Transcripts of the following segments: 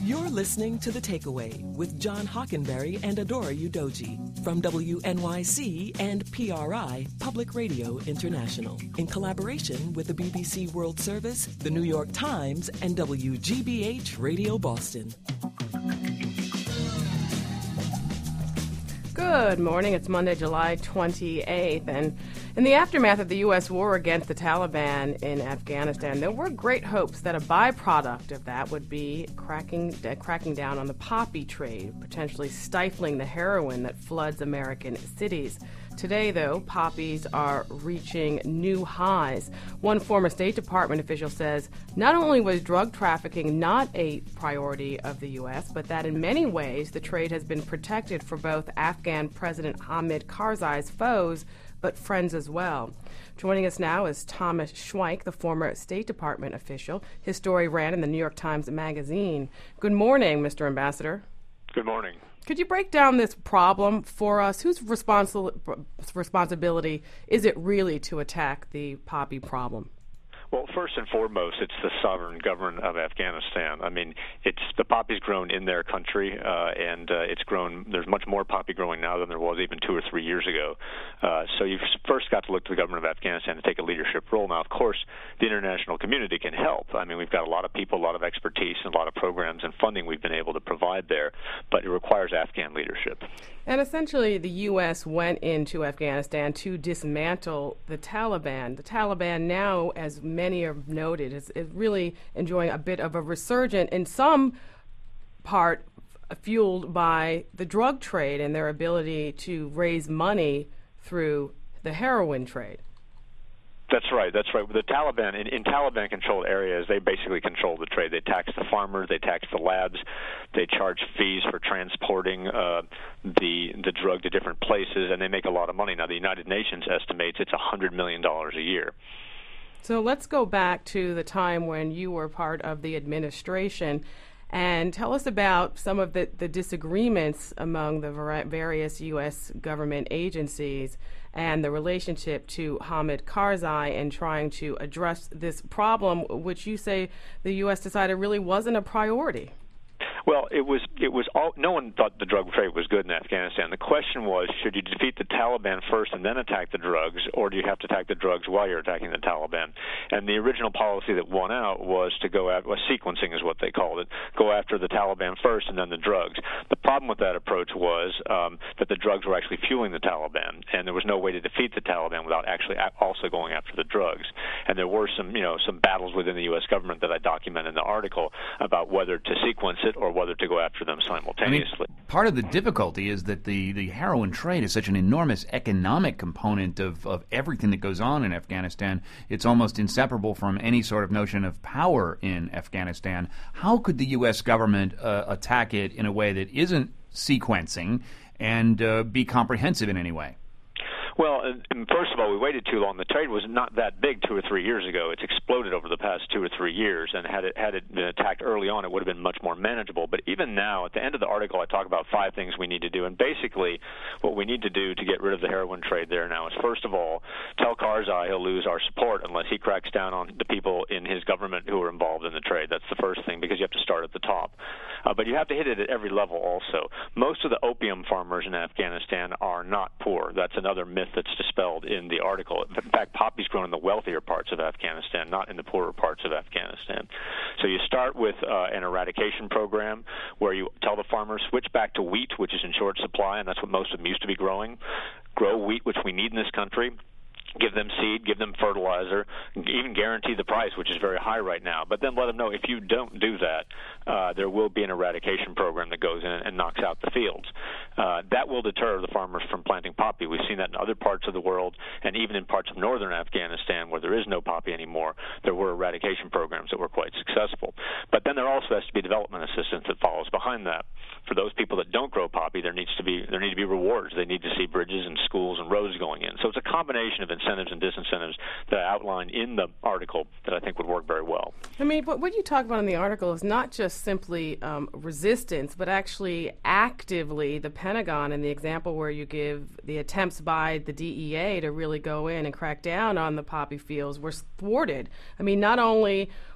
You're listening to The Takeaway with John Hockenberry and Adora Udoji from WNYC and PRI, Public Radio International, in collaboration with the BBC World Service, the New York Times, and WGBH Radio Boston. Good morning. It's Monday, July 28th, and in the aftermath of the U.S. war against the Taliban in Afghanistan, there were great hopes that a byproduct of that would be cracking down on the poppy trade, potentially stifling the heroin that floods American cities. Today, though, poppies are reaching new highs. One former State Department official says not only was drug trafficking not a priority of the U.S., but that in many ways the trade has been protected for both Afghan President Hamid Karzai's foes, but friends as well. Joining us now is Thomas Schweik, the former State Department official. His story ran in the New York Times Magazine. Good morning, Mr. Ambassador. Good morning. Could you break down this problem for us? Whose responsibility is it really to attack the poppy problem? Well, first and foremost, it's the sovereign government of Afghanistan. I mean, it's the poppy's grown in their country, and it's grown. There's much more poppy growing now than there was even 2 or 3 years ago. So you've first got to look to the government of Afghanistan to take a leadership role. Now, of course, the international community can help. I mean, we've got a lot of people, a lot of expertise, and a lot of programs and funding we've been able to provide there, but it requires Afghan leadership. And essentially, the U.S. went into Afghanistan to dismantle the Taliban. The Taliban now, as many have noted, is really enjoying a bit of a resurgence, in some part fueled by the drug trade and their ability to raise money through the heroin trade. That's right. The Taliban, in Taliban-controlled areas, they basically control the trade. They tax the farmers, they tax the labs, they charge fees for transporting the drug to different places, and they make a lot of money. Now, the United Nations estimates it's $100 million a year. So let's go back to the time when you were part of the administration and tell us about some of the disagreements among the various U.S. government agencies and the relationship to Hamid Karzai and trying to address this problem, which you say the U.S. decided really wasn't a priority. Well, it was all. No one thought the drug trade was good in Afghanistan. The question was, should you defeat the Taliban first and then attack the drugs, or do you have to attack the drugs while you're attacking the Taliban? And the original policy that won out was to go after, sequencing is what they called it, go after the Taliban first and then the drugs. The problem with that approach was that the drugs were actually fueling the Taliban, and there was no way to defeat the Taliban without actually also going after the drugs. And there were some battles within the U.S. government that I document in the article about whether to sequence it or whether to go after them simultaneously. I mean, part of the difficulty is that the heroin trade is such an enormous economic component of everything that goes on in Afghanistan. It's almost inseparable from any sort of notion of power in Afghanistan. How could the U.S. government attack it in a way that isn't sequencing and be comprehensive in any way? Well, and first of all, we waited too long. The trade was not that big 2 or 3 years ago. It's exploded over the past 2 or 3 years, and had it been attacked early on, it would have been much more manageable. But even now, at the end of the article, I talk about 5 things we need to do. And basically, what we need to do to get rid of the heroin trade there now is, first of all, tell Karzai he'll lose our support unless he cracks down on the people in his government who are involved in the trade. That's the first thing, because you have to start at the top. But you have to hit it at every level also. Most of the opium farmers in Afghanistan are not poor. That's another myth that's dispelled in the article. In fact, poppy's grown in the wealthier parts of Afghanistan, not in the poorer parts of Afghanistan. So you start with an eradication program where you tell the farmers, switch back to wheat, which is in short supply, and that's what most of them used to be growing. Grow wheat, which we need in this country. Give them seed, give them fertilizer, even guarantee the price, which is very high right now. But then let them know if you don't do that, there will be an eradication program that goes in and knocks out the fields. That will deter the farmers from planting poppy. We've seen that in other parts of the world, and even in parts of northern Afghanistan where there is no poppy anymore, there were eradication programs that were quite successful. But then there also has to be development assistance that follows behind that. For those people that don't grow poppy, there need to be rewards. They need to see bridges and schools and roads going in. So it's a combination of incentives and disincentives that I outline in the article that I think would work very well. I mean, but what you talk about in the article is not just simply resistance, but actually actively the Pentagon, in the example where you give the attempts by the DEA to really go in and crack down on the poppy fields, were thwarted. I mean, not only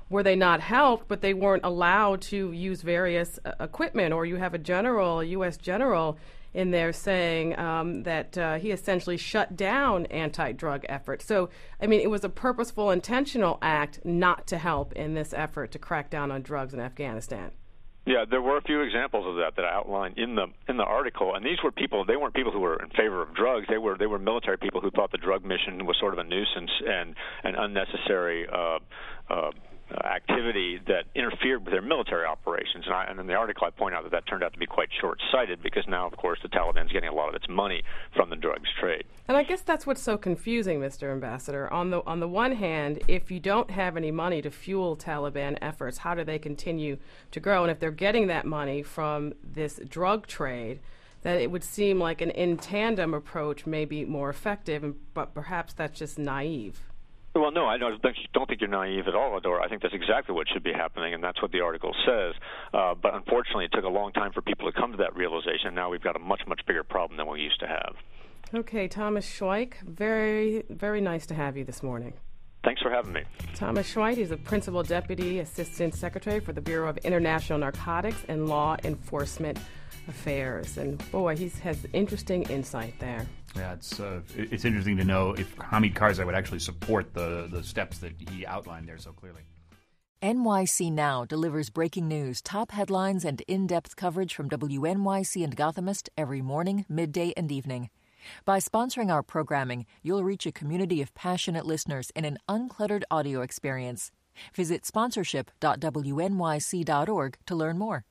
were they not helped, but they weren't allowed to use various equipment. Or you have a U.S. general in there saying that he essentially shut down anti-drug efforts. So, I mean, it was a purposeful, intentional act not to help in this effort to crack down on drugs in Afghanistan. Yeah, there were a few examples of that I outlined in the article, and these were people. They weren't people who were in favor of drugs. They were military people who thought the drug mission was sort of a nuisance and an unnecessary activity that interfered with their military operations. And in the article, I point out that turned out to be quite short-sighted because now, of course, the Taliban's getting a lot of its money from the drugs trade. And I guess that's what's so confusing, Mr. Ambassador. On the one hand, if you don't have any money to fuel Taliban efforts, how do they continue to grow? And if they're getting that money from this drug trade, that it would seem like an in-tandem approach may be more effective, but perhaps that's just naive. Well, no, I don't think you're naive at all, Adora. I think that's exactly what should be happening, and that's what the article says. But unfortunately, it took a long time for people to come to that realization. Now we've got a much, much bigger problem than we used to have. Okay, Thomas Schweik, very, very nice to have you this morning. Thanks for having me. Thomas Schweik is a Principal Deputy Assistant Secretary for the Bureau of International Narcotics and Law Enforcement Affairs. And boy, he has interesting insight there. Yeah, it's interesting to know if Hamid Karzai would actually support the steps that he outlined there so clearly. NYC Now delivers breaking news, top headlines, and in-depth coverage from WNYC and Gothamist every morning, midday, and evening. By sponsoring our programming, you'll reach a community of passionate listeners in an uncluttered audio experience. Visit sponsorship.wnyc.org to learn more.